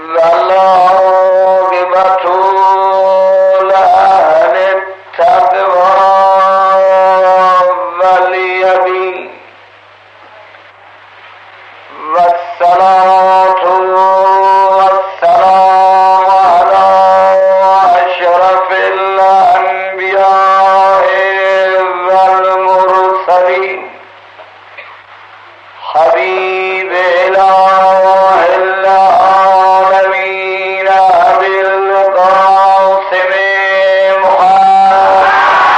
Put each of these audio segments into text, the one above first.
والعاقبة لأهل التقوى واليقين والصلاة والسلام على أشرف الأنبياء والمرسلين حبيب إله العالمين أبي القاسم محمد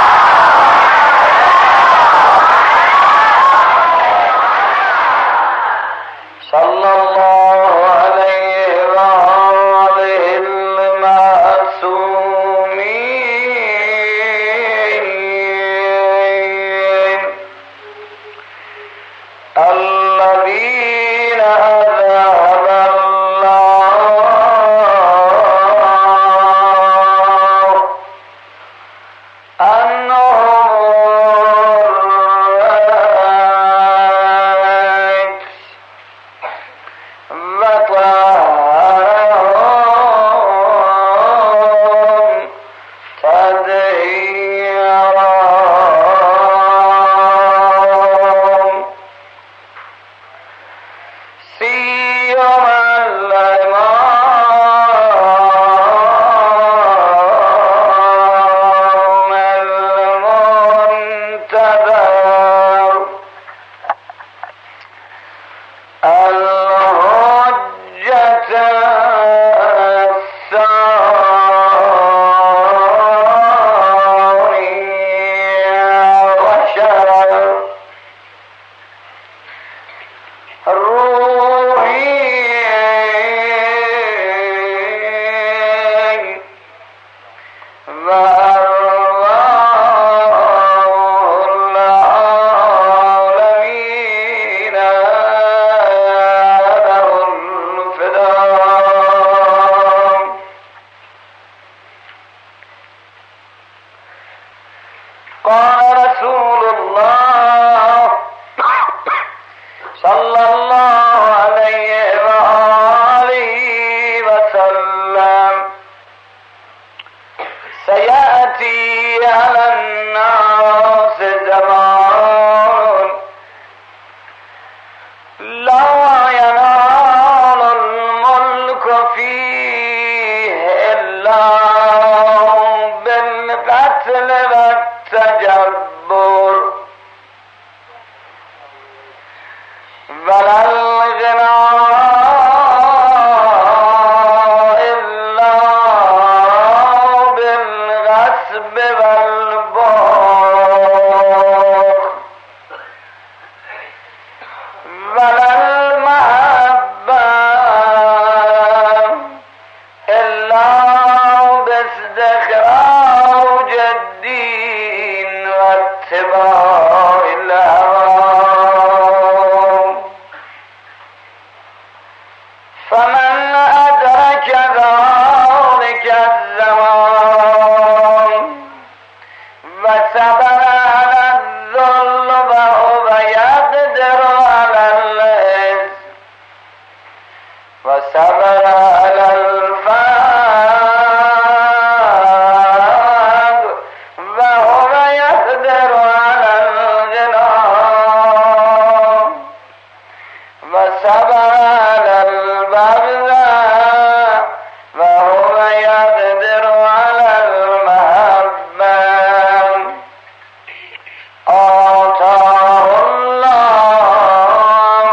صلى الله عليه وآله المعصومين الذين أذهب الله عنهم الرجس وطهرهم تطهيرا سيما الإمام المنتظر الحجة الثانية عشر روحي وأرواح العالمين له الفداء قال رسول الله صلى الله عليه وآله وسلم سيأتي على الناس زمان لا ينال الملك فيه إلا بالقتل والتجبر ولا الغنى إلا بالغصب والبخل ولا المحبة إلا باستخراج الدين واتباع الهوى فمن أدرك ذلك الزمان وصبر على الذل وهو يقدر على العز وصبر على الفقر وهو يقدر على الغنى وصبر على البغضاء وهو يقدر على المحبة آتاه الله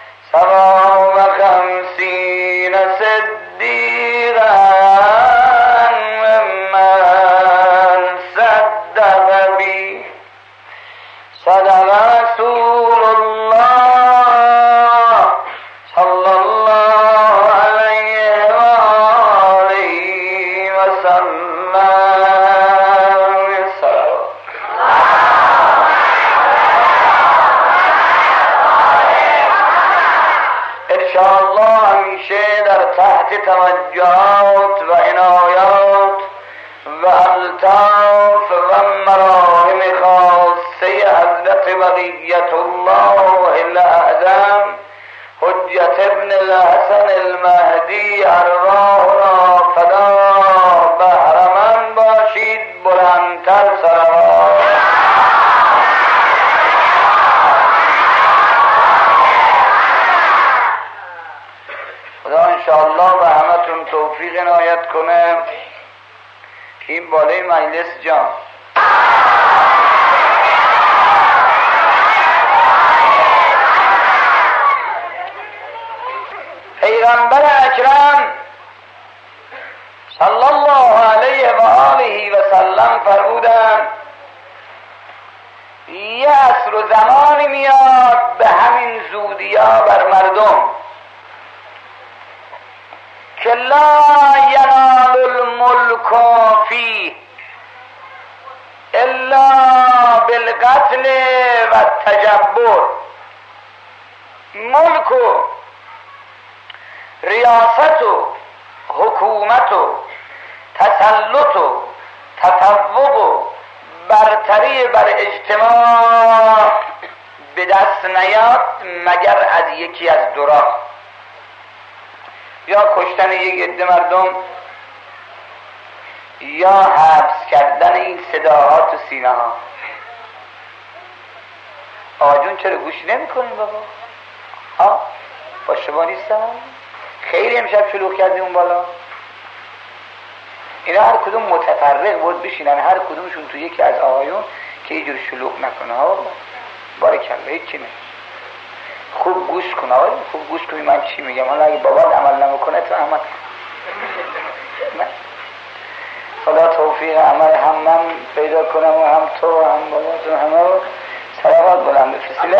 57 صديقا ممن صدق به صدق رسول الله صلى الله عليه وآله وسلم انشاءالله همیشه در تحت توجهات و عنایات و الطاف و مراهم خاصه حضرت بقیت الله الاعظم حجت ابن الحسن المهدی ارواحنا فدا، بهرمند باشید بلندتر صلوات. خدا انشاءالله به همتون توفیق عنایت کنه. این بالای مجلس جان پیغمبر اکرم صلی الله علیه و آله و سلم فرمودند یه عصر و زمانی میاد به همین زودیا بر مردم که لا ینال الملک فیه الا بالقتل و التجبر. ملک و ریاست و حکومت و تسلط و تفوق و برتری بر اجتماع به دست نیاد مگر از یکی از دو راه: یا کشتن یک عده مردم، یا حبس کردن این صداها تو سینه ها. آجون چرا گوش نمی کنیم بابا؟ ها؟ با شما نیستم؟ خیلی امشب شلوغ کردیم اون بالا. اینا هر کدوم متفرق بود بشینن، هر کدومشون تو یکی از آقایون که یه جور شلوغ نکنه. ها بابا بارکالله، هیچی نه. خوب گوش کن آقای، خوب گوش کنی من چی میگم. حالا اگه بابات عمل نمیکنه تو عمل نه. خدا توفیق عمل هم من پیدا کنم و هم تو و هم بابات و همه رو صلوات بلند بفرستید.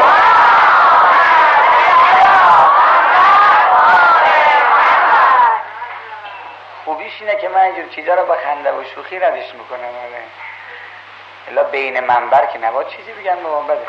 خوبیش اینه که من اینجور چیزا رو با خنده و شوخی ردش میکنم. الا بین منبر که نباید چیزی بگن بابا بده.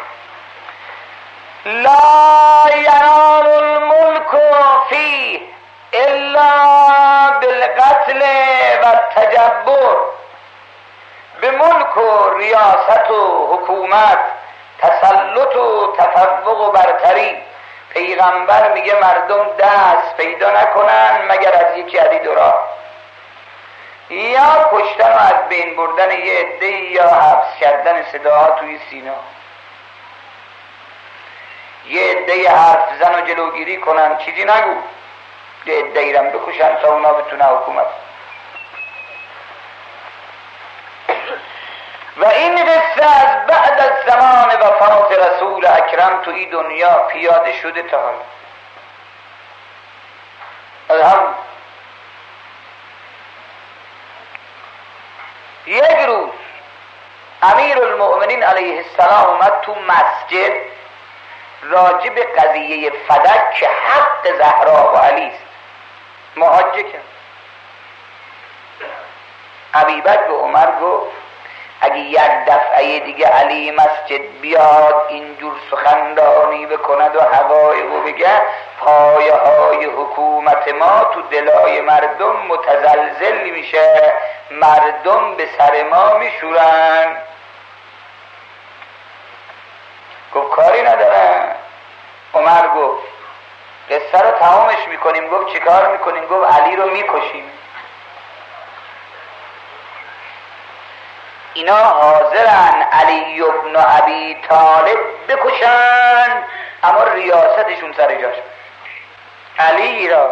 لا ینال الملک فیه الا بالقتل و التجبر. به ملک و ریاست و حکومت، تسلط و تفوق و برتری پیغمبر میگه مردم دست پیدا نکنن مگر از یکی از دو راه: یا کشتن و از بین بردن یه عده، یا حبس کردن صداها توی سینه. یه عده حرف زن و جلوگیری کنن، چیزی نگو، یه عده ایرم بکشن تا اونا بتونه حکومت. و این قصه از بعد از زمان وفات رسول اکرم تو این دنیا پیاده شده تا حالا. یک روز امیر المؤمنین علیه السلام اومد تو مسجد راجع به قضیه فدک که حق زهرا و علی است محاجه کرد. ابوبکر به عمر گفت اگه یک دفعه دیگه علی مسجد بیاد اینجور سخندانی بکند و حقایق رو بگه، پایه های حکومت ما تو دلای مردم متزلزل میشه، مردم به سر ما میشورن. گفت کاری ندارن. عمر گفت قصه رو تمامش میکنیم. گفت چی کار میکنیم؟ گفت علی رو میکشیم. اینا حاضرن علی ابن ابی طالب بکشن اما ریاستشون سر جاش. علی را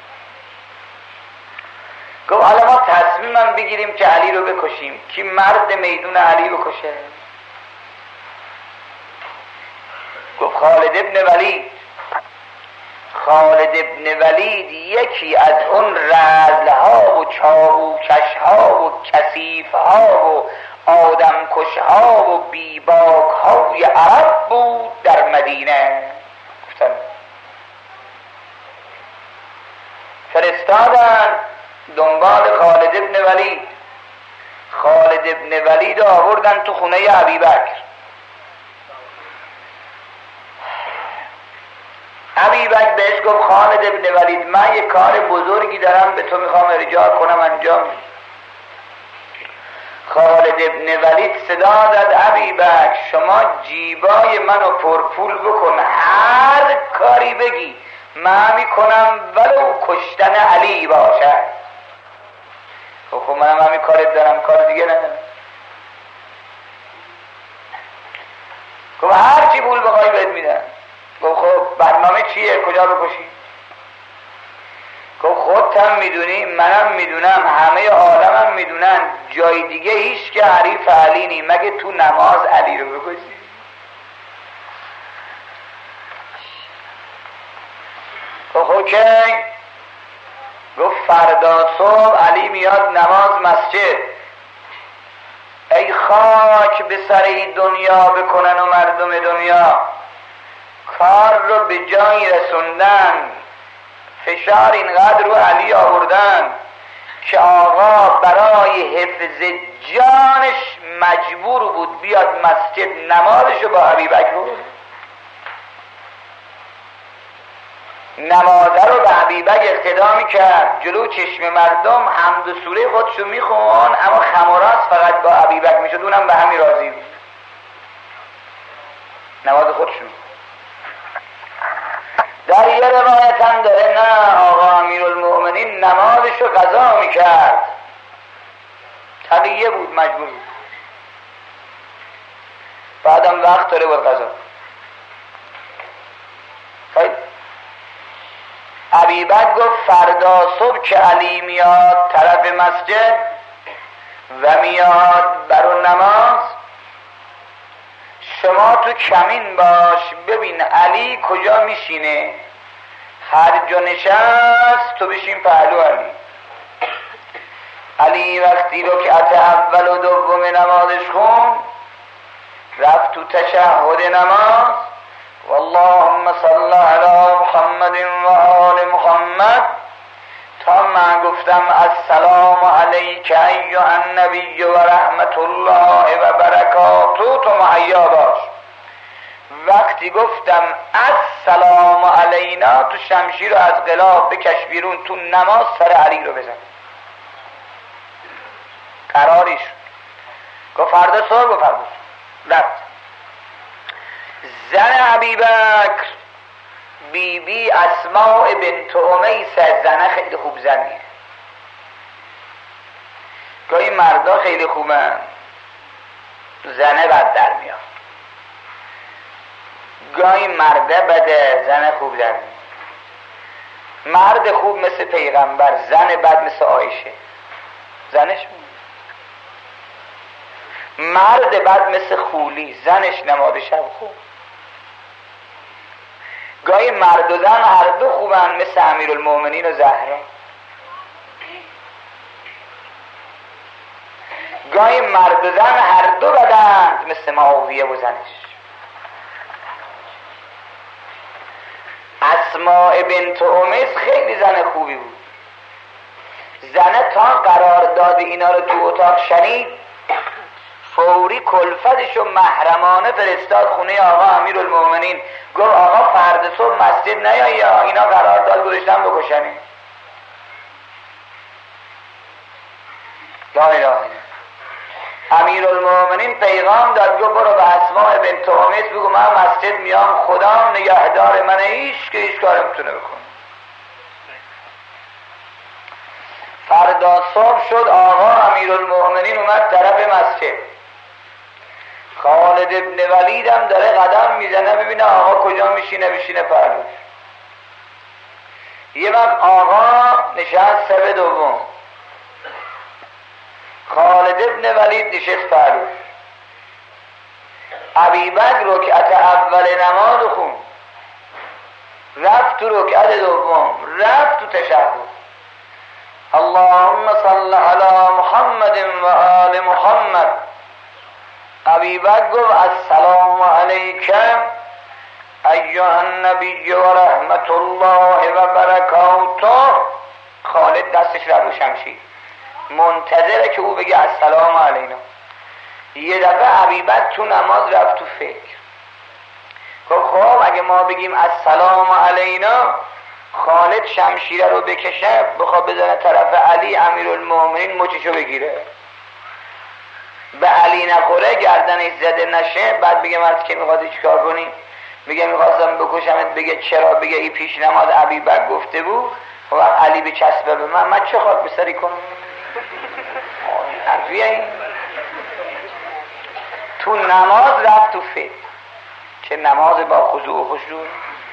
گفت حالا ما تصمیمم بگیریم که علی رو بکشیم. کی مرد میدون علی بکشه؟ گفت خالد ابن ولید. خالد ابن ولید یکی از اون رذلها و چابوکشها و کثیفها و آدمکشها و بیباکهای عرب بود در مدینه. گفتن فرستادن دنبال خالد ابن ولید. خالد ابن ولید آوردن تو خونه ابوبکر. ابوبکر بهش گفت خالد ابن ولید من یه کار بزرگی دارم به تو میخوام ارجاع کنم انجام. خالد ابن ولید صدا داد ابوبکر شما جیبای منو پرپول بکن، هر کاری بگی من میکنم ولو کشتن علی باشد. خب منم همین کارت دارم، کار دیگه ندارم. خب هر چی پول بخوای بهت میدن. خب برنامه چیه؟ کجا بکشی؟ خب خودت هم میدونی، منم میدونم، همه عالم هم میدونن، جای دیگه هیچ که حریف علی نی مگه تو نماز علی رو بکشی. خب که گفت فردا صبح علی میاد نماز مسجد، ای خاک به سر این دنیا بکنن و مردم دنیا کار رو به جایی رسوندن، فشار اینقدر رو علی آوردن که آقا برای حفظ جانش مجبور بود بیاد مسجد نمازشو با ابوبکر بود. نمازه رو به ابوبکر اقتدا میکرد، جلو چشم مردم حمد و سوره خودشو میخون، اما خمراست فقط با ابوبکر میشد، اونم به همین راضی بود، نماز خودشون. در یه روایت هم داره نه آقا امیرالمؤمنین نمازشو قضا میکرد، تقیه بود، مجبور بود، بعدم وقت داره بود قضا. ابوبکر گفت فردا صبح که علی میاد طرف مسجد و میاد برو نماز، شما تو کمین باش ببین علی کجا میشینه، هر جا نشست تو بشین پهلو علی. علی وقتی رکعت اول و دوم نمازش خون رفت تو تشهد نماز، واللهم صل علی محمد و آل محمد، تا من گفتم السلام علیک ایها النبی و رحمت الله و برکاته تو مهیا باش. وقتی گفتم السلام علینا تو شمشیر رو از غلاف بکش بیرون، تو نماز سر علی رو بزن. قراریش گفت فردا صبح و فردا رفت. زن ابوبکر بی اسماء بنت امیس، زنه خیلی خوب زنیه. گاهی مردا خیلی خوبن، زنه بد در میاد، گاهی مرده بده، زنه خوب در میاد. مرد خوب مثل پیغمبر، زن بد مثل عایشه، زنش مرد بد مثل خولی، زنش نماز شب خوب. گاهی مرد و زن هر دو خوبن مثل امیرالمؤمنین و زهرا، گاهی مرد و زن هر دو بدند مثل معاویه و زنش. اسماء بنت امیس خیلی زن خوبی بود. زنه تا قرارداد اینا رو تو اتاق شنید فوری کلفتش و محرمانه فرستاد خونه آقا امیرالمؤمنین، گفت آقا فردا صبح مسجد نیایی، اینا قرارداد گذاشتن بکشنی. لا اله الا امیرالمؤمنین پیغام داد، گفت برو به اسماء بنت امیس بگو من مسجد میام، خدا نگهدار من، هیچ کار نمیتونه بکنه. فردا صبح شد آقا امیرالمؤمنین اومد طرف مسجد. خالد ابن ولید هم داره قدم میزنه ببینه آقا کجا میشینه، بشینه پهلوش. یه وقت آقا نشست سر دوم، خالد ابن ولید نشست پهلوش. ابوبکر رکعت اول نماز خون، رفت تو رکعت دوم، رفت تو تشهد. اللهم صل علی محمد و آل محمد. ابوبکر گفت السلام علیک ایها النبی و رحمت الله و برکاته. خالد دستش رو شمشیر منتظره که او بگه السلام علینا. یه دفعه ابوبکر تو نماز رفت تو فکر، خب اگه ما بگیم السلام علینا، خالد شمشیره رو بکشه بخواد بزنه طرف علی، امیرالمؤمنین مچشو بگیره، به علی نخوره گردنش زده نشه، بعد بگه مرد که میخواد چیکار کنی؟ میگه میخواستم بکشمت، بگه چرا؟ بگه این پیش نماز ابیبکر گفته بود و علی بچسبه به من چه خاک بسری کنم؟ حرفیه این. تو نماز رفت تو فکر، چه نماز با خضوع و خشوع.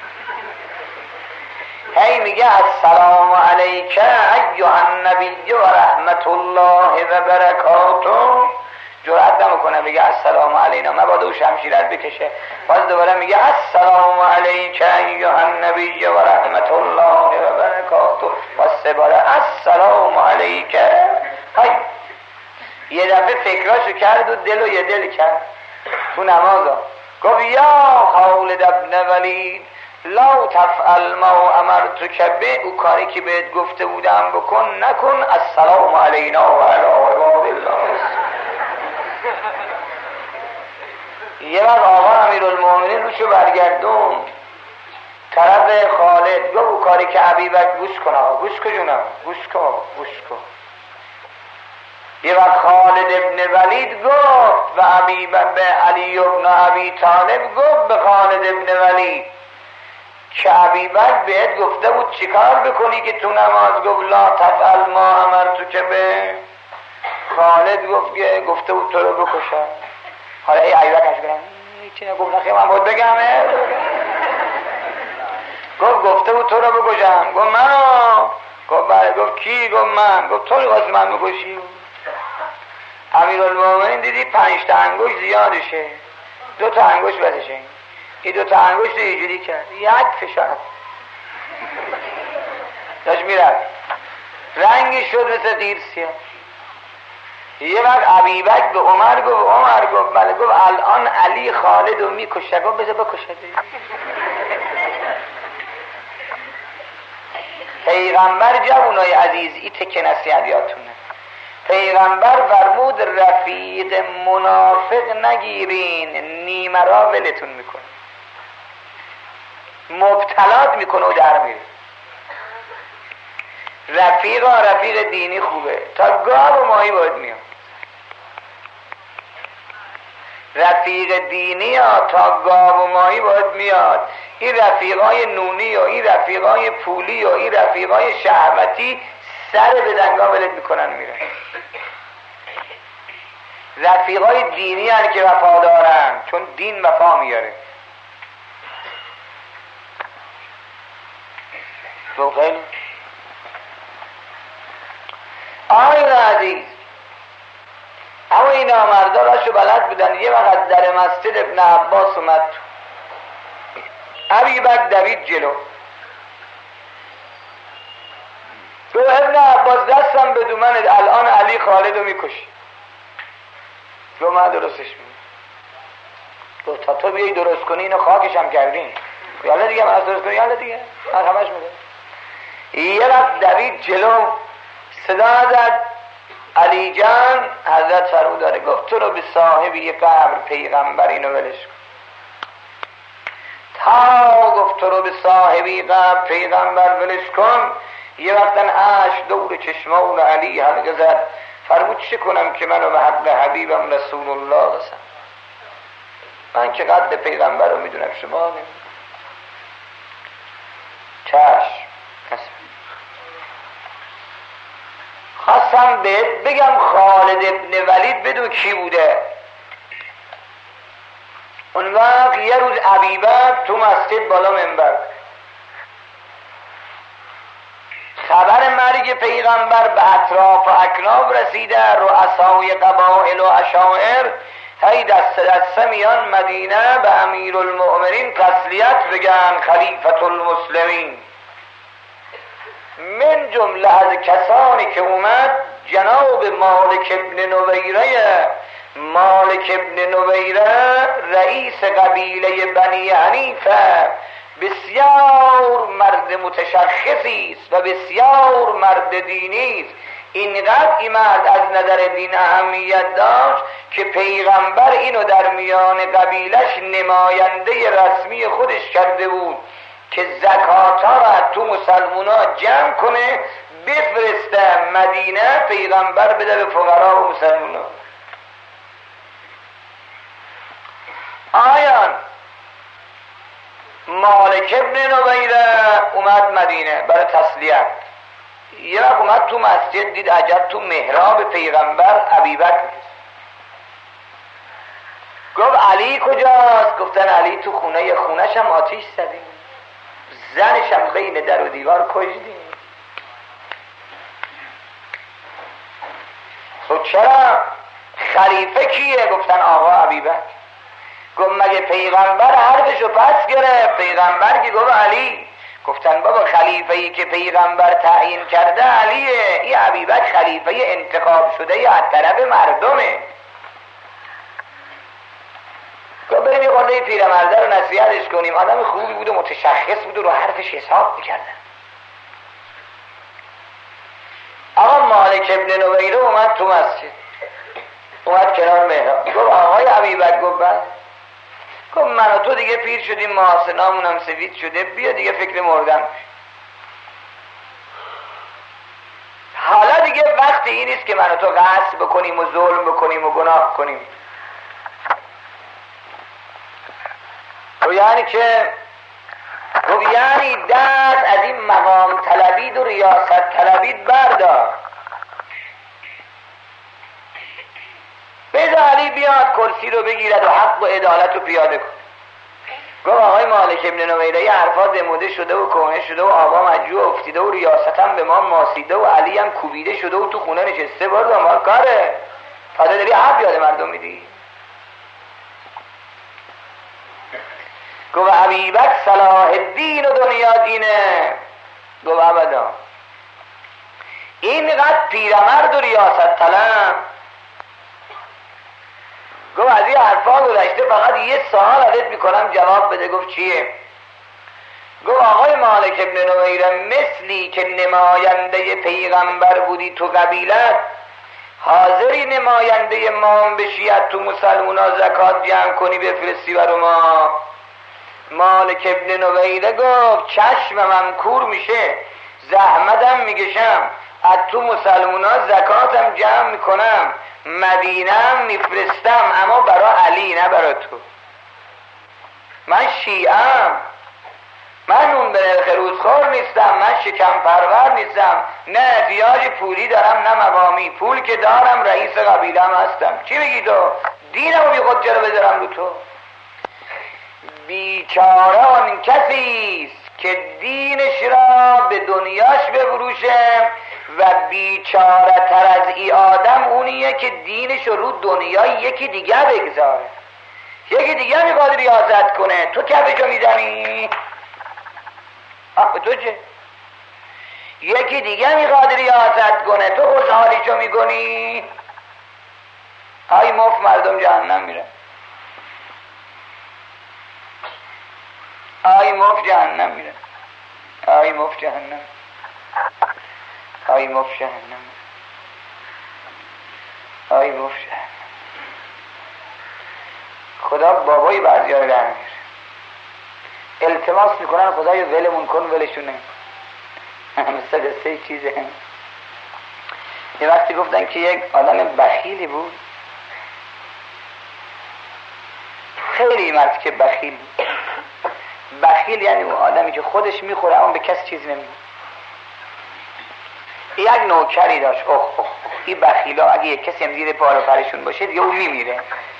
هی میگه السلام علیک ایها النبی و رحمت الله و برکاته. جرأت نمیکنه بگه السلام علینا، مبادا او شمشیرت بکشه. باز دوباره میگه السلام علیک ایها النبی و رحمت الله و برکاته. باز سه باره السلام علیک. یه دفعه فکراشو کرد و دل و یه دل کرد تو نمازا. گفت یا خالد ابن ولید لا تفعل ما امرتک به، او کاری که بهت گفته بودم بکن نکن. السلام علینا و علی عباد الله. یه وقت آقا امیرالمومنین روشو برگردون طرف خالد، گفت او کاری که ابیبکر، گوش کن آقا، گوش کن جونم، گوش کن گوش کن. یه وقت خالد ابن ولید گفت و علی ابن ابی طالب گفت به خالد ابن ولید که ابیبکر بهت گفته بود چیکار بکنی که تو نماز؟ گفت لا تفعل ما امرتک به. خالد گفته بود تو رو بکشم. حالا ای ابیبکر اشکرم چی نگفت؟ نخیر من باید بگم. گفته بود تو رو بکشم. گفت منو؟ گفت بله. گفت کی؟ گفت من. گفت تو می‌خواستی من بکشی؟ امیرالمومنین دیدی 5 تا انگشت زیادشه، 2 تا انگشت بسشه. این 2 تا انگشت رو اینجوری کرد، یک فشار داشت میرفت، رنگی شد مثل دیر سیاه. یه وقت ابیبکر به عمر گفت بله. گفت الان علی خالد رو میکشه. گفت بذار بکشه. پیغمبر جوانای عزیز این تکه نصیحت یادتونه. پیغمبر فرمود رفیق منافق نگیرین، نیمه را ولتون میکنه، مبتلات میکنه و در میره. رفیق دینی خوبه، تا گاو و ماهی باید میاد. رفیق دینی ها تا گاو و ماهی باید میاد. این رفیقای نونی و این رفیقای پولی و این رفیقای شهوتی سر به دنگا ولت میکنن میرن. رفیقای دینی هن که وفادارن، چون دین وفا میاره. تو خیلی آقای عزیز، اما این نامردا راشو بلد بودن. یه وقت در مسجد ابن عباس اومد، ابیبکر دوید جلو. تو ابن عباس دستم به دومنت، الان علی خالد رو میکشی. تو من درستش میگم. تو تا تو بیایی درست کنی اینو خاکش هم کردین. یالا دیگه من از درست کنی، یالا دیگه من همش میگم. یه وقت دوید جلو، صدا زد علی جان. حضرت فرمود داره گفت تو رو به صاحبی قبر پیغمبر اینو ولش کن. تا گفت تو رو به صاحبی قبر پیغمبر ولش کن، یه وقتن عش دور چشمان علی حلقه زد. فرمود چه کنم که منو به حق حبیبم رسول الله رسم؟ من که قد پیغمبر رو میدونم، شما نمیدونم. چشم خواستم بهت بگم خالد ابن ولید بدون کی بوده. اون وقت یه روز ابیبکر تو مسجد بالا منبر، خبر مرگ پیغمبر به اطراف و اکناف رسیده. رؤسای قبایل و اشاعر هی دست دسته میان مدینه به امیرالمؤمنین تسلیت بگن خلیفة المسلمین. من جمله از کسانی که اومد جناب مالک ابن نویره. مالک ابن نویره رئیس قبیله بنی حنیفه، بسیار مرد متشخصی است و بسیار مرد دینی است. اینقدر این مرد از نظر دین اهمیت داشت که پیغمبر اینو در میان قبیلش نماینده رسمی خودش کرده بود که زکات‌ها را تو مسلمونا جمع کنه بفرسته مدینه، پیغمبر بده به فقرا و مسلمونا. آیان مالک ابن نویره اومد مدینه برای تسلیت. یه وقت اومد تو مسجد، دید عجب تو محراب پیغمبر ابیبکر. گفت علی کجاست؟ گفتن علی تو خونه، خونش هم آتیش زدیم، زنش هم بین در و دیوار کشیدیم. خب چرا؟ خلیفه کیه؟ گفتن آقا ابیبکر. گفت مگه پیغمبر حرفشو پس گرفت؟ پیغمبر که گفت علی. گفتن بابا خلیفه‌ای که پیغمبر تعیین کرده علیه، این ابیبکر خلیفه انتخاب شده یا از طرف مردمه. گفت بریم یه خورده پیرمرده رو نصیحتش کنیم، آدم خوبی بود و متشخص بود و رو حرفش حساب میکردن. آقا مالک ابن نویره اومد تو مسجد، اومد کنار محراب. گفت آقای ابیبکر. گفت بله. گفت من و تو دیگه پیر شدیم، محاسنامون هم سفید شده، بیا دیگه فکر مردن. حالا دیگه وقت این نیست که من و تو غصب بکنیم و ظلم بکنیم و گناه کنیم. و یعنی که گفت یعنی دست از این مقام طلبید و ریاست طلبید بردار، بذار علی بیاد کرسی رو بگیرد و حق و عدالت رو پیاده کن. گفت آقای مالک ابن نویره یه حرفا دموده شده و کهنه شده و آقا مجوع افتیده و ریاست هم به ما ماسیده و علی هم کوبیده شده و تو خونه نشسته، برد ما کاره تازه داری حرف یاد مردم میدی. گفت ابیبکر صلاح الدین و دنیا دینه. گفت ابدا، اینقدر پیرمرد و ریاست طلب. گفت از این حرفا گذشته، فقط یه سوال ازت میکنم جواب بده. گفت چیه؟ گفت آقای مالک ابن نویره مثلی که نماینده پیغمبر بودی تو قبیلت، حاضری نماینده ما بشی تو مسلمونا زکات جمع کنی بفرستی برو ما؟ مالک ابن نویره گفت چشمم کور میشه، زحمتم میکشم، از تو مسلمونا زکاتم جمع میکنم، مدینه میفرستم، اما برای علی نه برای تو. من شیعم، من نون به نرخ روزخور نیستم، من شکم پرور نیستم، نه احتیاج پولی دارم نه مقامی، پول که دارم رئیس قبیلم هستم. چی میگی تو؟ دینمو بی خود چرا بذارم رو تو؟ بیچاره آن کسیست که دینش را به دنیاش بفروشه و بیچاره تر از ای آدم اونیه که دینش رو دنیای یکی دیگه بگذاره. یکی دیگه میخواد ریاضت کنه، تو کفشو میزنی؟ به تو چه؟ یکی دیگه میخواد ریاضت کنه، تو خوشحالیشو میکنی؟ های مفت مردم جهنم میره، آی مفت جهنم میره، آی مفت جهنم، آی مفت جهنم، آی مفت جهنم. خدا بابای بعضی ها رو در میره، التماس میکنن خدای ولمون کن، ولشون نمیکنن. مثل قصه چیزه، یه وقتی گفتن که یک آدم بخیلی بود، خیلی مرد که بخیل بود. بخیل یعنی اون آدمی که خودش میخوره اما به کس چیز نمیده. یک نوکری داشت، این بخیلا اگه یک کسی هم زیر پا رو پرشون باشه دیگه اون میمیره.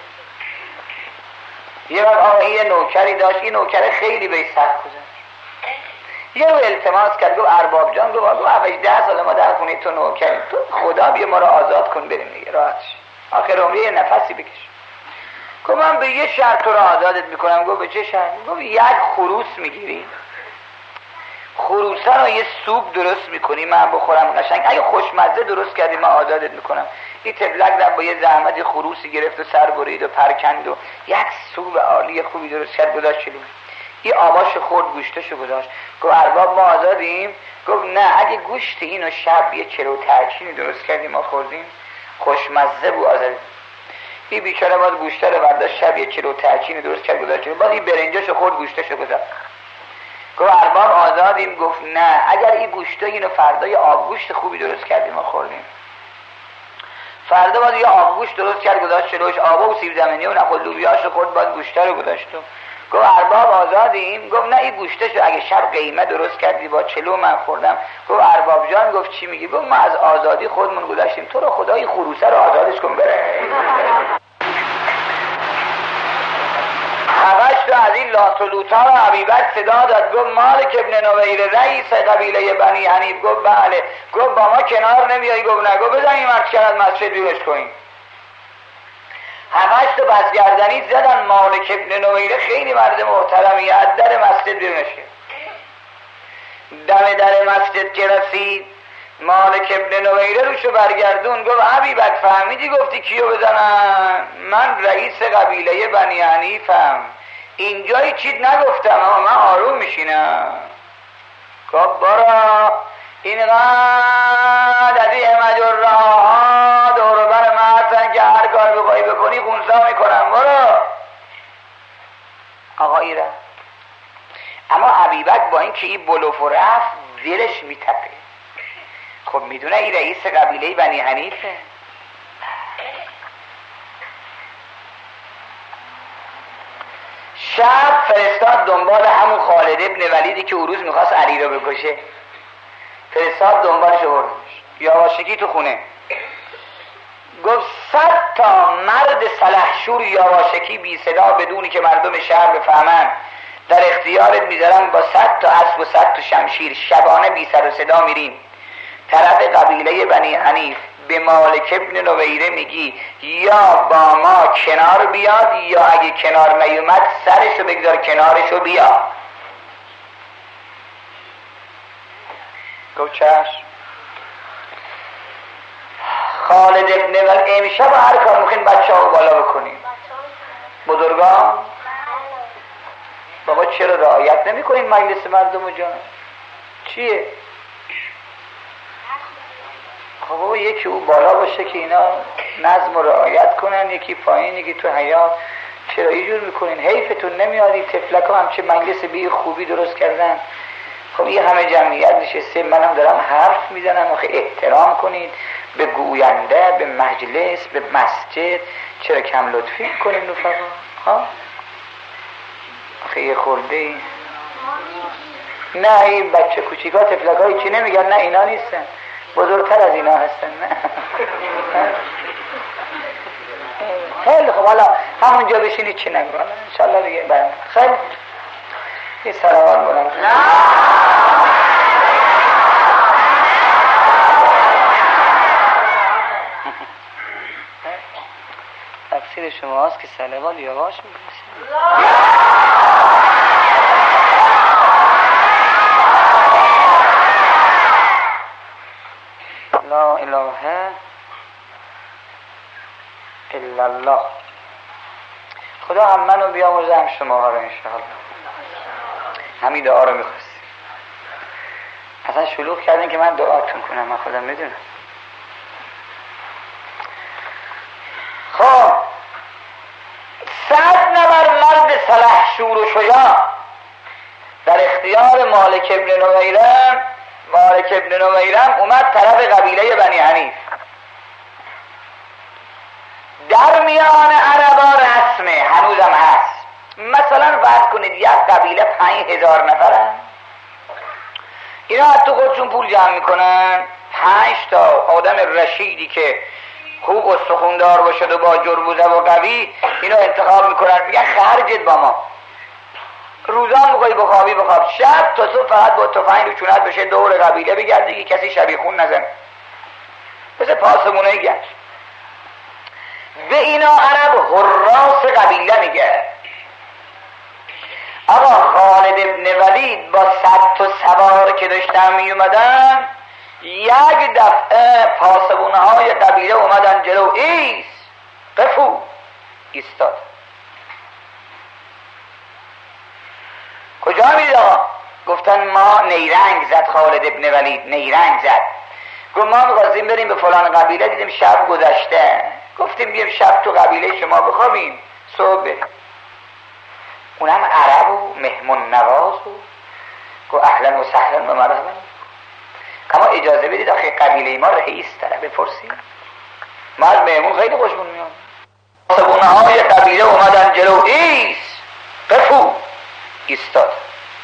یه وقت آقا این نوکری داشت، این نوکر خیلی به سخت گذاشت، یه رو التماس کرد، گفت ارباب جان، گفت 18 سال ما در خونه تو نوکریم، تو خدا بیا ما رو آزاد کن بریم دیگه راحتش، آخر عمری یه نفسی بکش. گفت من به یه شرط تو رو آزادت میکنم. گفت به چه شرط؟ گفت یک خروس میگیری، خروسه رو یه سوپ درست میکنی من بخورم قشنگ، اگه خوشمزه درست کردی من آزادت میکنم. این تبلک در با یه زحمت خروسی گرفت و سر برید و پرکند و یک سوپ عالی خوبی درست کرد گذاشت چلو، این آباش خورد، گوشتشو گذاشت. گفت ارباب ما آزادیم؟ گفت نه، اگه گوشت اینو شب یه چلو ترچینی درست کردیم ما خوردیم خوشمزه بود آزادیم. این بیچاره باز گوشته رو برداشت شب یه چلو ترچینی درست کرد گذاشت، باز این برنجاشو خورد گوشتشو گذاشت. گفت ارباب آزادیم؟ گفت نه، اگر این گوشته اینو فردای آبگوشت خوبی درست کردیم ما خوردیم. فردا باز یه آبگوشت درست کرد گذاشت جلوش، آب و سیب زمینی و نخل لوبیاشو خورد، باز گوشته رو گذاشت. گفت ارباب آزادیم؟ گفت نه این گوشتشو اگه شب قیمه درست کردی با 40 من خوردم. گفت ارباب جان گفت چی میگی؟ گفت ما از آزادی خودمون گذاشتیم، تو رو خدای خروسه رو آزادش کن بره. هوش تو از این لاتولوتا رو حبیبت صدا داد، گفت مالک ابن نویر رئیس قبیله بنی حنیف. گفت بله. گفت با ما کنار نمیایی؟ گفت نه. گفت بزنیم مرد از مسجد بیرش کنیم. همش تو بزگردنی زدن. مالک ابن نویره خیلی مرد محترمی، از در مسجد بیرونش کرد. دم در مسجد که رسید مالک ابن نویره روشو برگردون، گفت حبیبک فهمیدی گفتی کیو بزنن؟ من رئیس قبیله بنی حنیفم، اینجایی چیت نگفتم اما من آروم میشینم. گفت برا اینقدر از این مجره ها دور بر محسن که هر کار بخوایی بکنی خونسا میکنم، برو. آقایی رفت. اما حبیبک با این که این بلوف و رفت دلش میتپه. خب میدونه این رئیس قبیله بنی حنیفه. شب فرستاد دنبال همون خالد ابن ولیدی که اون روز میخواست علی رو بکشه، فرستاد دنبالش آوردش. یواشکی تو خونه گفت 100 تا مرد سلحشور یواشکی بی صدا بدونی که مردم شهر بفهمن در اختیارت میذارم، با 100 تا اسب و 100 تا شمشیر شبانه بی سر و صدا میرین طرف قبیله بنی حنیف. به مالک ابن نویره میگی یا با ما کنار بیاد یا اگه کنار نیومد سرشو بگذار کنارشو بیا. گفت چشم. خالد ابن ول امشب هر کار ممکن بچه ها بالا بکنیم. بزرگان بابا چرا رعایت نمی کنین مجلس مردم جان؟ چیه؟ خب بابا یکی او بالا باشه که اینا نظم و رعایت کنن، یکی پایین، یکی تو حیاط. چرا یه جور میکنین؟ حیفتون نمیادی تفلک ها همچه مجلس بی خوبی درست کردن. خب یه همه جمعیت نشسته، منم دارم حرف میزنم، آخه احترام کنید به گوینده، به مجلس، به مسجد. چرا کم لطفی کنین رفقا؟ ها؟ آخه یه خورده ای. نه این بچه کوچیکا تفلک های چی نمیگن؟ نه اینا نیستن، بزرگتر از اینا هستن. نه خیلی خب حالا همونجا بشینید چی نگو انشالله دیگه برم. خیلی یه سلوات بلند. تقصیر شما هست که سلوات یواش میگوشید. لا اله الا الله. خدا هم منو بیامرزه هم شما ها رو انشاءالله. همین دعا رو میخواستیم. اصلا شلوغ کردن که من دعاتون کنم، من خودم میدونم. خب 100 نفر مرد سلحشور و شجاع در اختیار مالک ابن نویرم. مالک ابن نویرم اومد طرف قبیله بنی حنیف. در میان عربا رسمه، هنوزم هست. مثلا فرض کنید یک قبیله 5000 نفرن، اینا از تو خودشون پول جمع میکنن. 5 تا آدم رشیدی که خوب استخوندار باشد و با جربوزه و قوی، اینا انتخاب میکنن، میگن خرجت با ما. روزان میخوایی بخوابی بخواب، شب تا صبح فقط با تفنگ رو چونت بشه دور قبیله بگردی که کسی شبیخون نزن، مثل پاسمونه گشت. به اینا عرب حراس قبیله میگه. آقا خالد ابن ولید با 100 تا سوار که داشتن میومدن، یک دفعه پاسبونه های قبیله اومدن جلو. قفو ایستاد. کجا میرید آقا؟ گفتن ما نیرنگ زد خالد ابن ولید، نیرنگ زد. گفت ما می‌خواستیم بریم به فلان قبیله، دیدیم شب گذشته، گفتیم بیام شب تو قبیله شما بخوابیم، صبح بریم. اونم عرب و مهمون نواز و گفت اهلا و سهلا و مرحبا، اما اجازه بدید آخه قبیله ما رئیس داره بپرسیم، ما از مهمون خیلی خوشمون میاد. پاسبونه های قبیله اومدن جلو. قفو ایستاد.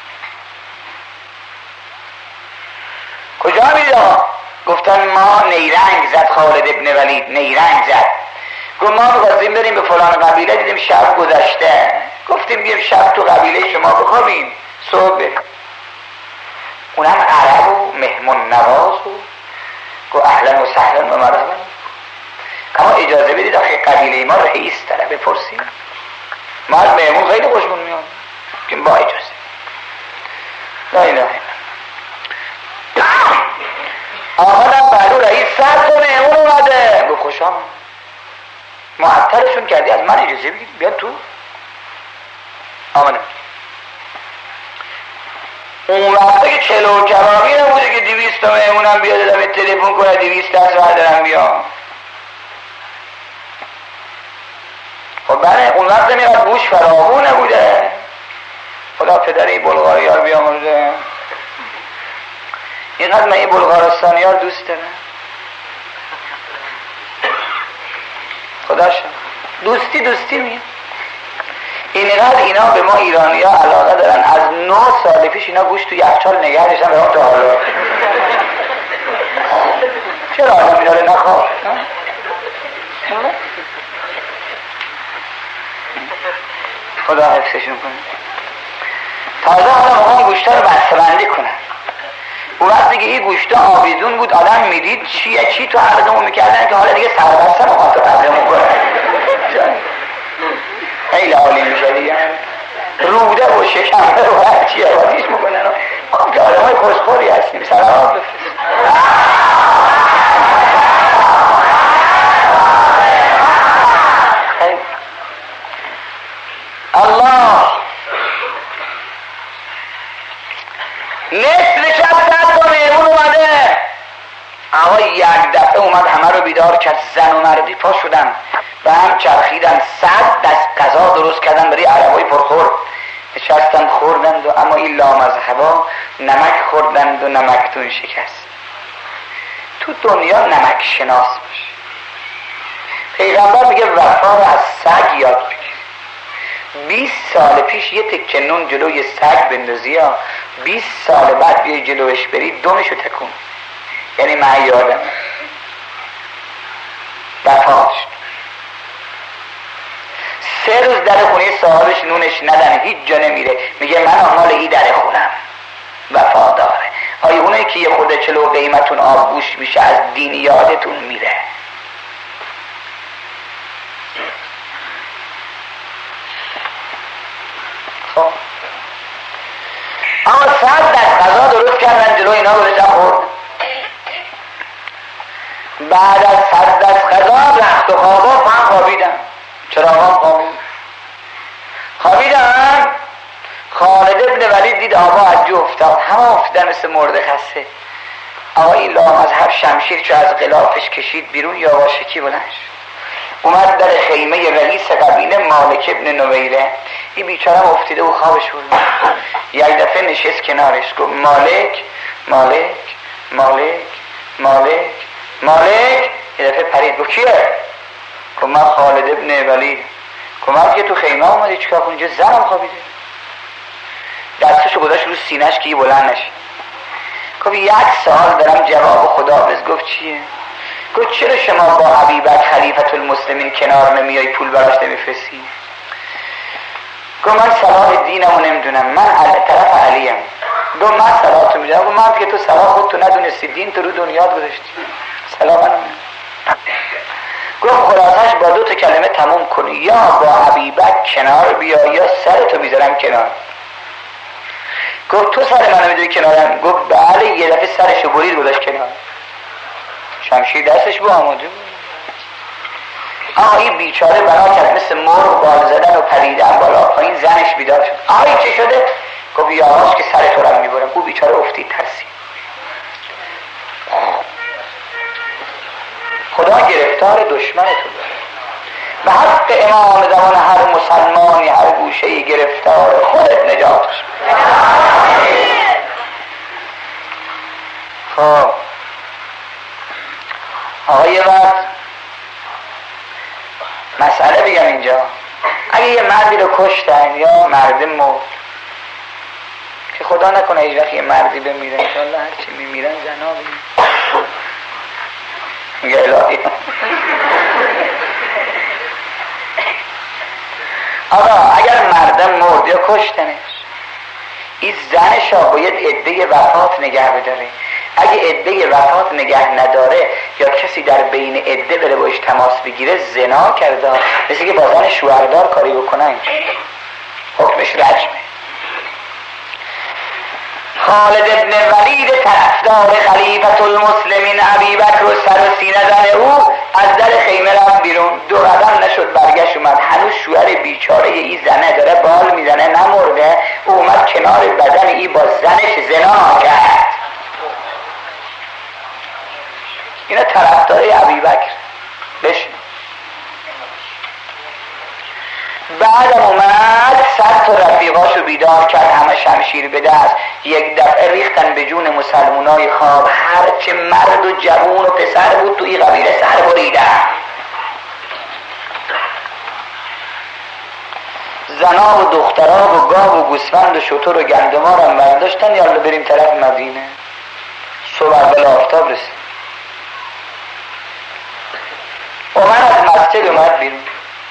کجا میرید آقا؟ گفتن ما نیرنگ زد خالد ابن ولید، نیرنگ زد. گفت ما می‌خواستیم بریم به فلان قبیله، دیدیم شب گذشته، گفتیم بیایم شب تو قبیله شما بخوابیم صبح بریم. اونم عرب و مهمون نواز و گفت اهلا و سهلا و مرحبا، اما اجازه بدید آخه قبیله ما رئیس داره بپرسیم. ما از مهمون خیلی خوشمون میاد که با اجازه. لا اله الا آمدم بلو رئیس سر تو مهمون اومده. گفت خوشم معطلشون کردی، از من اجازه بگید بیاد تو. آمدم. اون وقتا که چلو کبابی نبوده که 200 تا مهمونم بیاد دمه تلفن کنه 200 دست بردارم بیام. خب بله اون وقت میرد گوش فراغون نبوده. خدا پدری بلغاری ها بیامرزه. اینقدر من این بلغارستانی ها دوست دارم. خدا شد دوستی میگه. اینقدر اینا به ما ایرانی ها علاقه دارن. از 9 سال پیش اینا گوشت تو یخچال نگه داشتن به ما تا حالا. چرا آدم اینا رو نخواه؟ خدا حفظشون کنه. تازه حالا مقام گوشتا رو بسته‌بندی کنن. اون وقت دیگه این گوشتا آویزون بود، آدم میدید چی تو عرضمون میکردن که حالا دیگه سربستن و خاطر قبلمون کنن. خیلی عالی میشه دیگه. روده و شکمه و هرچی عوضیش میکنن. ما که آدم های خوشخوری هستیم. سلامات بفرست. الله نصف شب ساعت با مهمون اومده. اما یک دفعه اومد همه رو بیدار کرد. زن و مردی پا شدن و هم چرخیدن. 100 دست غذا درست کردن برای عربای پرخور. نشستن خوردند و اما این لامذهبا نمک خوردند و نمکتون شکست. تو دنیا نمک شناس باش. پیغمبر میگه وفا رو از سگ یاد بگیر. 20 سال پیش یه تکه نون جلوی سگ بندازی ها 20 سال بعد بیای جلوش بری دمشو تکون. یعنی من یادم وفاش 3 روز در خونه صاحبش نونش ندن هیچ جا نمیره. میگه من مال ای در خونم. وفاداره. آیا اونایی که یه خورده چلو قیمتون آبگوش میشه از دین یادتون میره؟ خب اما 100 دست غذا درست کردن جلو اینا گذاشتن خورد. بعد از 100 دست غذا رخت و خوابا هم خوابیدن. چراغام خوابیدن. خالد ابن ولید دید آبا از جو افتاد. همه افتادن مثل مرده خسته. آقای لامذهب شمشیر چو از غلافش کشید بیرون یواشکی بلند شد. اومد در خیمه رئیس قبیله مالک ابن نویره. این بیچاره افتیده و خوابش بود. یک دفعه نشست کنارش گفت مالک مالک مالک مالک مالک. یک دفعه پرید گفت کیه؟ گفت من خالد ابن ولید. گفت من که تو خیمه اومدی چیکار کنی؟ اینجا زنم خوابیده. دستشو گذاشت رو سینه‌اش که بلند نشه. گفت 1 سال دارم جواب خدا بز. گفت چیه؟ گفت چرا شما با ابیبکر خلیفة المسلمین کنار نمیای پول براش نمیفرستی؟ گفت من صلاح دینمو نمیدونم، من طرف علیم. گفت من صلاح تو میدونم. گفت من که تو صلاح خود تو ندونستی دین تو رو دنیات گذاشتی. صلاح منو میدونم. گفت خلاصش با 2 کلمه تموم کنی، یا با ابیبکر کنار بیا یا سرتو میذارم کنار. گفت تو سر منو میذاری کنارم؟ گفت بله. یه دفعه سرشو برید گذاشت کنار. شمشیر دستش بود آماده بود. اما این بیچاره بنا کرد مثل مرغ بال زدن و پریدن بالا پایین. زنش بیدار شد. آقای چه شده؟ گفت یاراش که سر تو رو میبرم. او بیچاره افتید ترسید. خدا گرفتار دشمنتون به حق امام زمان هر مسلمانی هر گوشه گرفتار خودت نجاتش. خب آقای وقت مسئله بگم اینجا اگه یه مردی رو کشتن یا مرد مرد، که خدا نکنه هیچ وقت یه مردی بمیره، انشالله هرچی میمیرن زنا میگه الهی آقا اگر مردم مرد یا کشتنش، این زنش ها باید عده وفات نگه بداره. اگه عده وفات نگه نداره یا کسی در بین عده بره باش تماس بگیره، زنا کرده، مثل که با زن شوهردار کاری بکنه، اینجا حکمش رجمه. خالد ابن ولید طرفدار خلیفة المسلمین ابی بکر و سر و سینه زن او از در خیمه رفت بیرون، 2 قدم نشد برگشت اومد، هنوز شوهر بیچاره این زنه داره بال میزنه نمرده، او اومد کنار بدن این با زنش زنا کرد. اینا طرفدار ابی بکر. بشین بعدم اومد 100 تا رفیقاشو بیدار کرد، همه شمشیر به دست، یک دفعه ریختن به جون مسلمونای خواب، هرچه مرد و جوون و پسر بود تو این قبیله سر بریدن. زنا و دخترها و گاو و گوسفند و شتر و گندم‌ها رو برداشتن، یالا بریم طرف مدینه. صبح اول آفتاب رسید، عمر از مسجد اومد بیرون،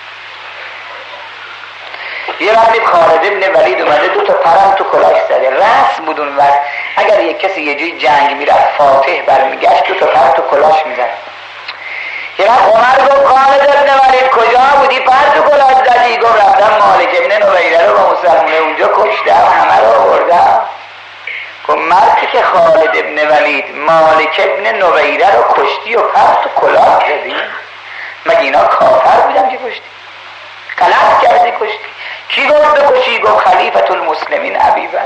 یه وقتی خالد ابن ولید اومده 2 تا پرم تو کلاش زده. رسم بود اون وقت اگر یک کسی یه جای جنگ میرفت فاتح برمیگشت 2 تا پر تو کلاش میزد. یه وقت عمر گفت خالد ابن ولید کجا بودی؟ پر تو کلاش زدی؟ گفت رفتم مالک ابن نویره رو با مسلمونه اونجا کشتم، همه رو آوردم. گفت مردی که خالد ابن ولید مالک ابن نویره رو کشتی و پر تو کلاش زدی؟ مگه اینا کافر بودن که کشتی؟ غلط کردی کشتی؟ کی گفت بکشی؟ گفت خلیفة المسلمین ابی بکر.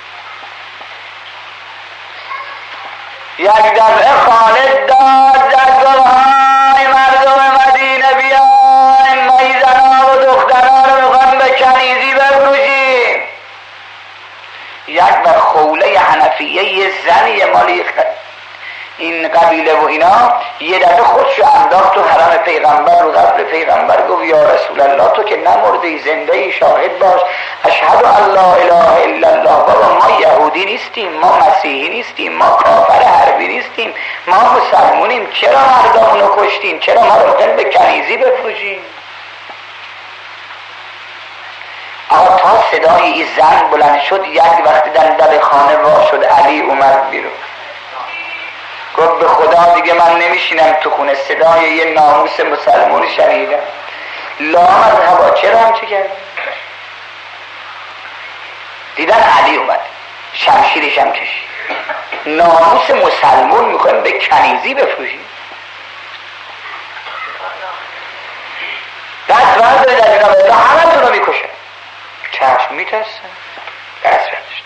یک دفعه خالد داد زد، گفت های مردم مدینه بیاین، ما این زنها و دخترها رو میخوام به کنیزی بفروشیم. یک وقت خوله حنفیه یه زنی مالی این قبیله و اینا یه دفعه خودشو انداخت تو حرم پیغمبر رو قبر پیغمبر، گفت یا رسول الله تو که نمردی، زنده ای، شاهد باش، اشهد ان لا اله الا الله. بابا ما یهودی نیستیم، ما مسیحی نیستیم، ما کافر حربی نیستیم، ما مسلمونیم، چرا مردمونو کشتین؟ چرا ما رو میخواین به کنیزی بفروشین؟ آقا تا صدای این زن بلند شد، یک وقت در لب خانه وا شد، علی اومد بیرون، گفت به خدا دیگه من نمیشینم تو خونه، صدای یه ناموس مسلمون شنیدم، لام از هوا، چرا هم چه کرد؟ دیدن علی اومد، شمشیرش هم کشید، ناموس مسلمون میخوایم به کنیزی بفروشیم. دست برداری در اینا بزا همه تون رو میکشه. چشم میترسن، دست برداشت.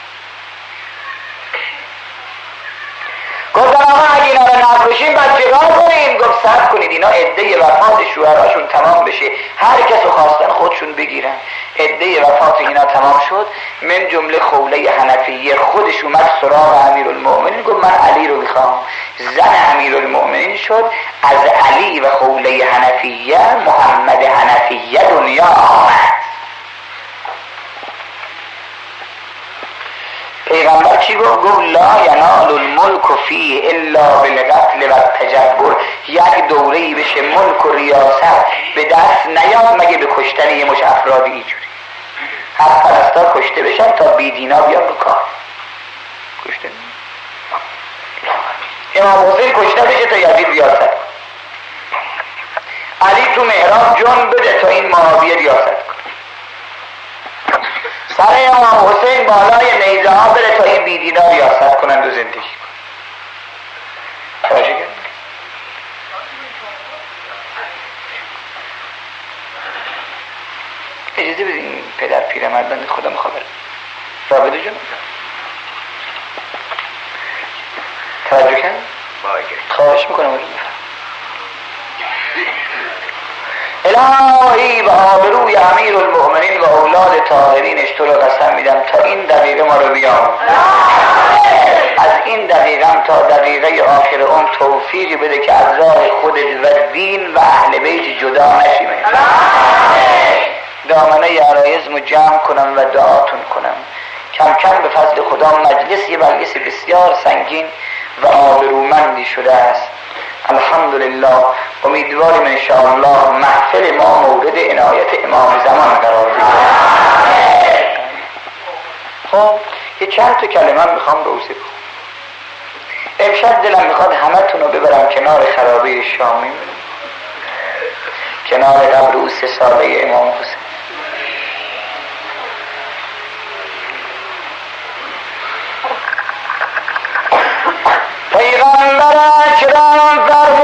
گفتم آقا اگه اینا رو نفروشیم بعد چیکار کنیم؟ گفت صبر کنید اینا عده وفات شوهراشون تمام بشه، هر کسو خواستن خودشون بگیرن. عده وفات اینا تمام شد، من جمله خوله حنفیه خودش اومد سراغ امیرالمؤمنین، گفت من علی رو میخوام. زن امیرالمؤمنین شد، از علی و خوله حنفیه محمد حنفیه دنیا آمد. پیغمبر چی گفت؟ گفت لا ینال الملک فیه الا بالقتل و التجبر. یک دوره‌ای بشه ملک و ریاست به دست نیاد مگه به کشتن یه مش افراد اینجوری. حق پرستا کشته بشن تا بیدینا بیان به کار. کشته امام حسین کشته بشه تا یزید ریاست. علی تو محراب جون بده تا این معاویه ریاست کنه. سر امام حسین بالای نیزه ها بره تا این بیدینا ریاست کنند و زندگی کنند. توجه کنید. اجازه بدین پدر پیرمردان خدا مخابره رابطه جون توجه کن. خواهش میکنم الهی و آبروی امیر المؤمنین و اولاد طاهرینش تو رو قسم میدم تا این دقیقه ما رو بیام، از این دقیقه هم تا دقیقه آخر اون توفیقی بده که از راه خودت و دین و اهل بیت جدا نشیم. دامنه عرایزمو جمع کنم و دعاتون کنم. کم کم به فضل خدا مجلس یه مجلس بسیار سنگین و آبرومندی شده است. الحمدلله. امیدواریم انشاءالله محفل ما مورد عنایت امام زمان قرار بگیرد. خب یه چند تا کلمه میخوام روزه کنم. امشب دلم میخواد همه تون رو ببرم کنار خرابه شامی، کنار قبر او 3 ساله امام حسین. پیغمبر اکرم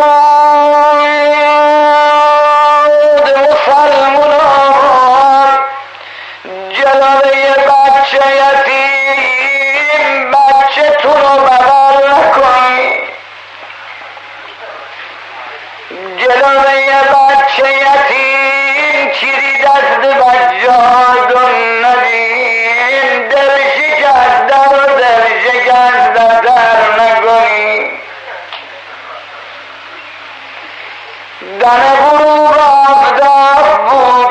فرمود مسلمانان جلوه بچه یتیم بچه تو رو بغل نکنی، جلوه بچه یتیم چیزی دست بجادون ندین، دل شکسته و دل شکسته در نکنی. دن غروب آفتاب بود،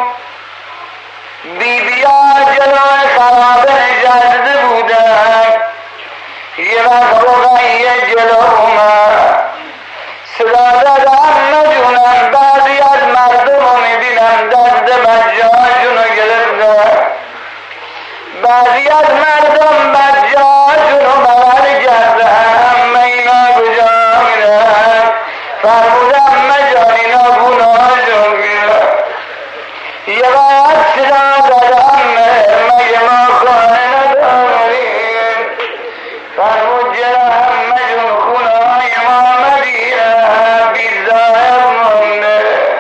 بیبیا جلوی خرابه نشسته بودن. یه وقت رقیه جلو اومد، صدا زد همه جونم. بعضی از مردم رو میبینم دست بچه هاشونو گرفتن، بعضی از مردم بچه هاشونو بغل کردن. همه اینا کجا میرن؟ فرمودم مجان اینا گناهشون میرن. یه وقت صدا زد همه مگه ما خانه نداریم؟ فرمود چرا همه جون خونه های ما مدیره بی‌ظاهر مونده.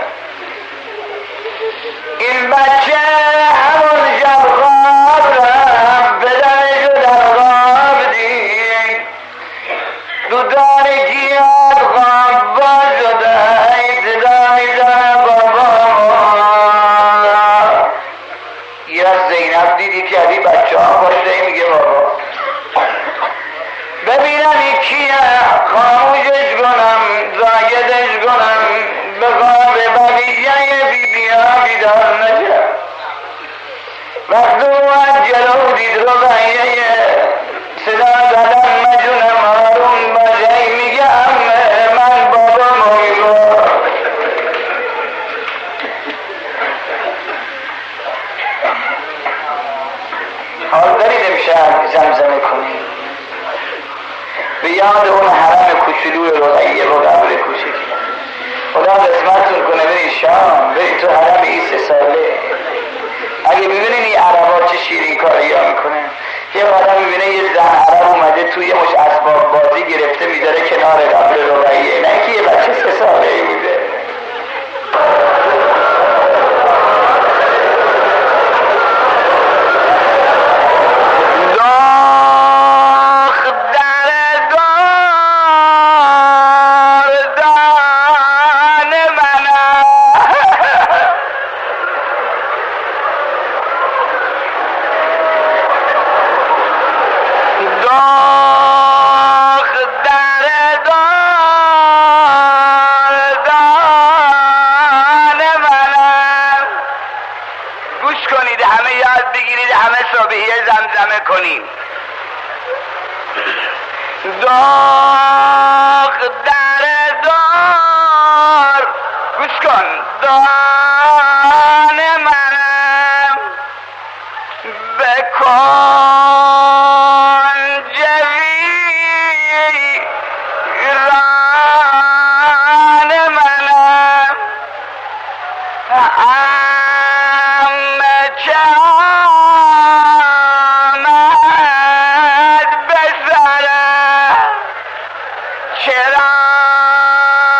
این بچه همون شب خواب رفت، پدرشو در خواب دید، تو تاریکیات خواب باز شده، صدا میزنه بابا. یه از زینب دیدی که از این بچه ها پاشته میگه بابا ببینم این کیه، خاموشش کنم زاگدش کنم به خواب بقیه بیبیا بیدار نشه. وقت اومد جلو دید رقیه، صدا زدن مجونم آروم باشه. میگه من بابا مویگو. حال دارید امشب زمزمه کنید به یاد اون حرم کوچولوی رقیه و قبر کوچکی. خدا قسمتتون کنه برید شام، برید تو حرم این 3 ساله. اگه ببینین این عربا چه شیرین کاری ها میکنه. یه آدم میبینه یه زن عرب اومده توی مش اسباب بازی گرفته میداره کنار قبر رقیه، نه که یه بچه 3 ساله ای بوده. زمزمه کنیم. داغ در دار گوش کن، دان منم بکن جویران منم چرا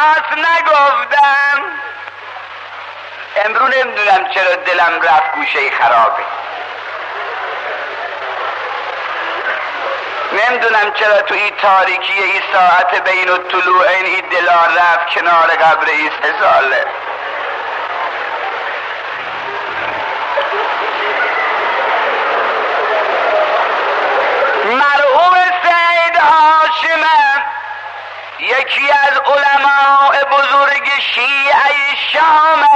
راست نگفتم. امرو نمیدونم چرا دلم رفت گوشه خرابه، نمیدونم چرا تو این تاریکی این ساعت بین الطلوعین این دلار رفت کنار قبر این 3 ساله. مرحوم سید هاشم یکی از علماء بزرگ شیعه شام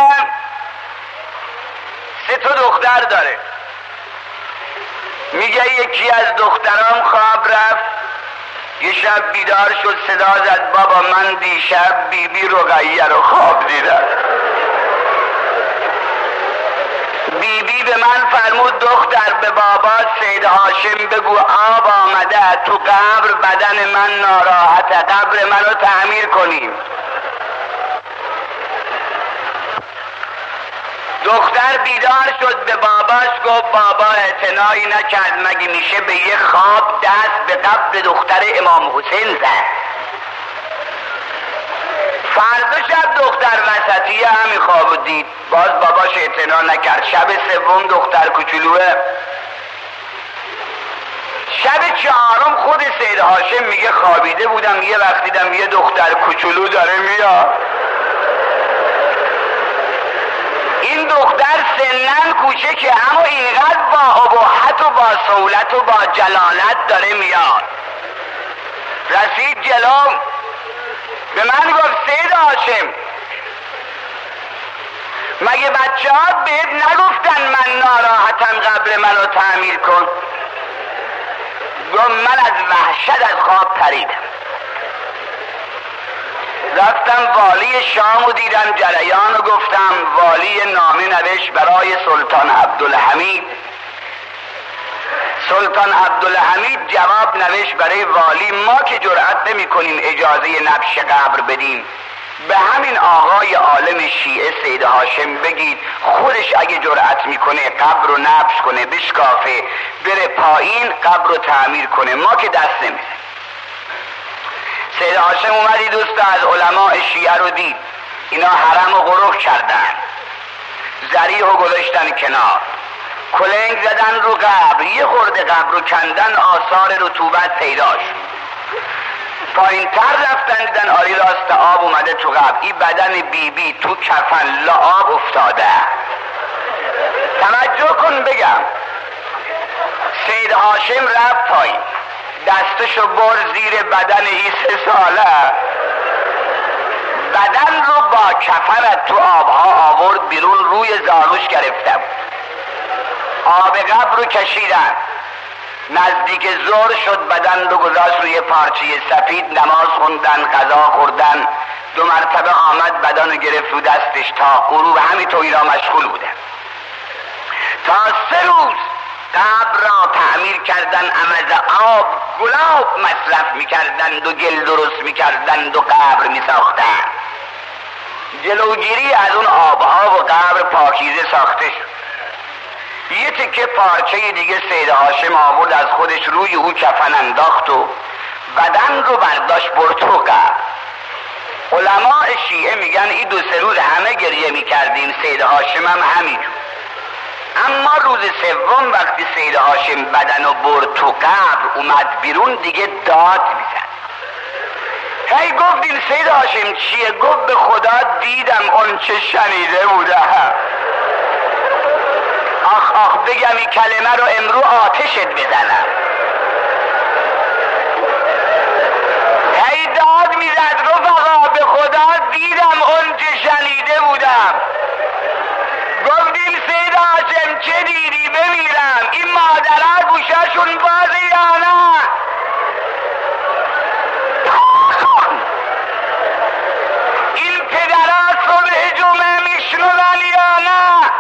3 دختر داره. میگه یکی از دخترام خواب رفت، یه شب بیدار شد صدا زد بابا من دیشب بیبی رقیه رو خواب دیدم. بیبی به من فرمود دختر به بابا سید هاشم بگو آب آمده تو قبر، بدن من ناراحته، قبر منو تعمیر کنیم. دختر بیدار شد به باباش گفت بابا اعتنایی نکرد، مگه میشه به یه خواب دست به قبر دختر امام حسین زد؟ فردا شب دختر وسطیه همین خوابو دید، باز باباش اعتنا نکرد. شب 3 دختر کوچولوه. شب 4 خود سید هاشم میگه خوابیده بودم یه وقت دیدم یه دختر کوچولو داره میاد. این دختر سنن کوچکه اما اینقدر با ابهت و با سهولت و با جلالت داره میاد. رسید جلو به من گفت سید هاشم مگه بچه ها بهت نگفتن من ناراحتم قبر منو تعمیر کن؟ گفت من از وحشت از خواب پریدم، رفتم والی شامو دیدم جریانو گفتم. والی نامه نوشت برای سلطان عبدالحمید. سلطان عبدالحمید جواب نوشت برای والی ما که جرأت نمی کنیم اجازه نبش قبر بدیم، به همین آقای عالم شیعه سید هاشم بگید خودش اگه جرأت میکنه قبر رو نبش کنه بشکافه بره پایین قبر رو تعمیر کنه، ما که دست نمیزنیم. سید هاشم اومدی دوست از علماء شیعه رو دید، اینا حرم و غرق کردن، ذریح رو گذاشتن کنار، کلنگ زدن رو قبر، یه خورده قبر رو کندن، آثار رطوبت پیدا شد. پایین تر رفتن دیدن آری راست آب اومده تو قبر، این بدن بیبی تو کفن لعاب افتاده. توجه کن بگم، سید هاشم رفت پایین، دستشو بر زیر بدن این 3 ساله، بدن رو با کفنت تو آبها آورد بیرون، روی زانوش گرفته بود. آب قبر رو کشیدن، نزدیک ظهر شد بدن رو گذاشت روی پارچه سفید، نماز خوندن، غذا خوردن. 2 مرتبه آمد بدن رو گرفت رو دستش تا غروب همینطور اینا مشغول بودن. تا 3 روز قبر را تعمیر کردن، عمز آب گلاب مصرف میکردند و گل درست میکردند و قبر میساختند. جلوگیری از اون آبها و قبر پاکیزه ساخته شد. یه تکه پارچه دیگه سید هاشم آورد از خودش روی او کفن انداخت و بدن رو برداشت برد تو قبر. علماء شیعه میگن این 2-3 روز همه گریه میکردیم، سید هاشم هم همینجور. اما روز 3 وقتی سید هاشم بدن رو برد تو قبر اومد بیرون دیگه داد میزد. هی گفتیم سید هاشم چیه؟ گفت به خدا دیدم اون چه شنیده بوده. آخ بگم این کلمه رو امرو آتشت بزنم. هی داد میزد رفقا به خدا دیدم اون چه شنیده بودم. گفتیم سید هاشم چه دیدی؟ بمیرم این مادرها گوششون بازه یا نه؟ این پدرها صبح جمعه میشنون یا نه؟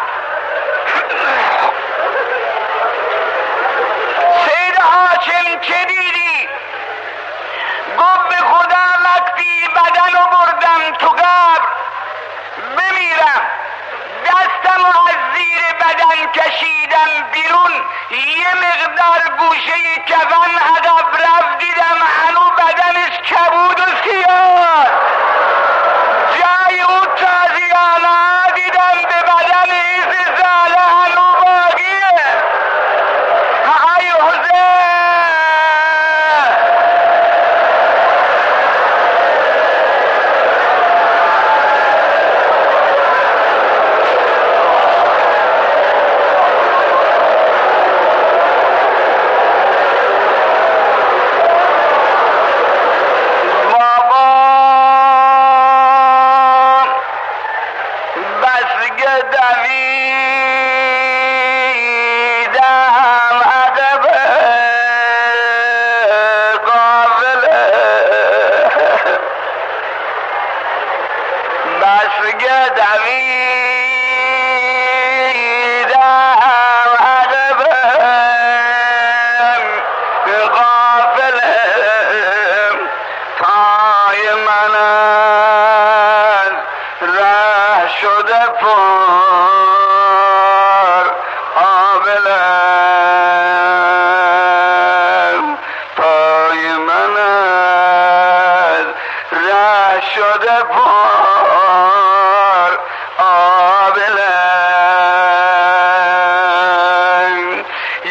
سید هاشم چه دیدی؟ گفت به خدا وقتی بدن رو بردم تو قبر بمیرم دستم از زیر بدن کشیدم بیرون، یه مقدار گوشه کفن عقب رفت دیدم هنو بدنش کبود و سیاه.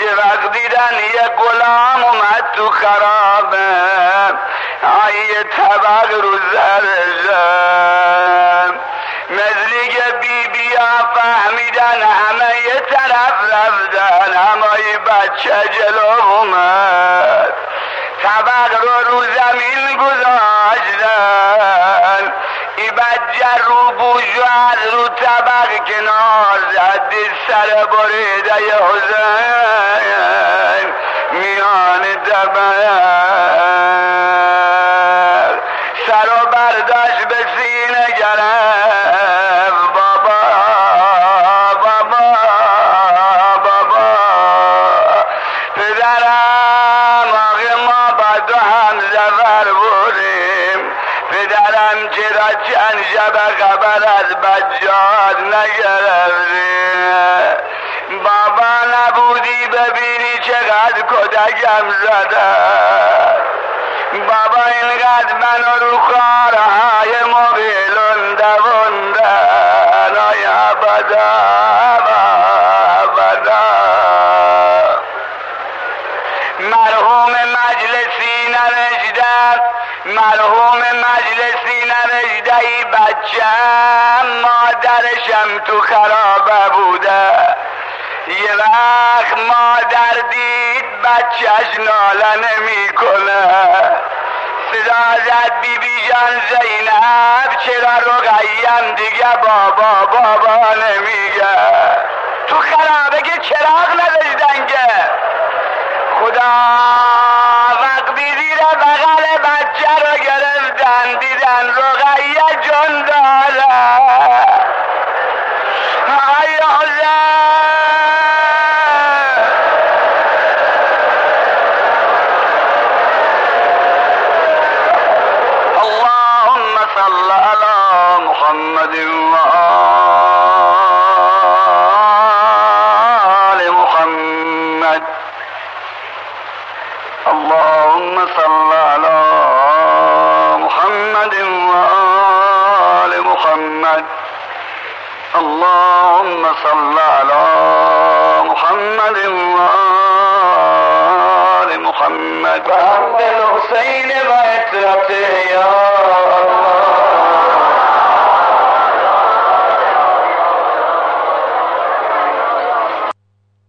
یه وقت دیدن یه غلام اومد تو خرابه، یه طبق رو زرزم، مثلی که بی ها فهمیدن همه یه طرف رفتن، اما یه بچه جلو اومد طبق رو زمین گذاشتن، ای بچه رو بوجو از رو طبق کنار زد، دید سر بریده ی حسین میان طبق، سر و برداشت به سینه گرفت، بابا بابا بابا پدرم، آقا ما با تو هم زفر بودیم، پدرم چرا چند شب خبر از بچه‌هات نگرفتی؟ بابا نبودی ببینی چقدر کتکم زده، بابا اینقدر منو رو خارهای مبیلون دوندن، آی ابدا ابدا. مرحوم مجلسی نوشته ای بچم مادرشم تو خرابه بوده، یه وقت مادر دید بچهش ناله نمی کنه، صدا زد بی جان زینب چرا رقیم دیگه بابا بابا نمیگه؟ تو خرابه که چراغ نداشتن که. خدا وقتی زیر بغل بچه رو گرفتن دیدن رقیه جان داره، ای اللهم صل على محمد وآل محمد، اللهم صل على محمد وآل محمد، اللهم صل على محمد وآل محمد. الحسین و اطرته یا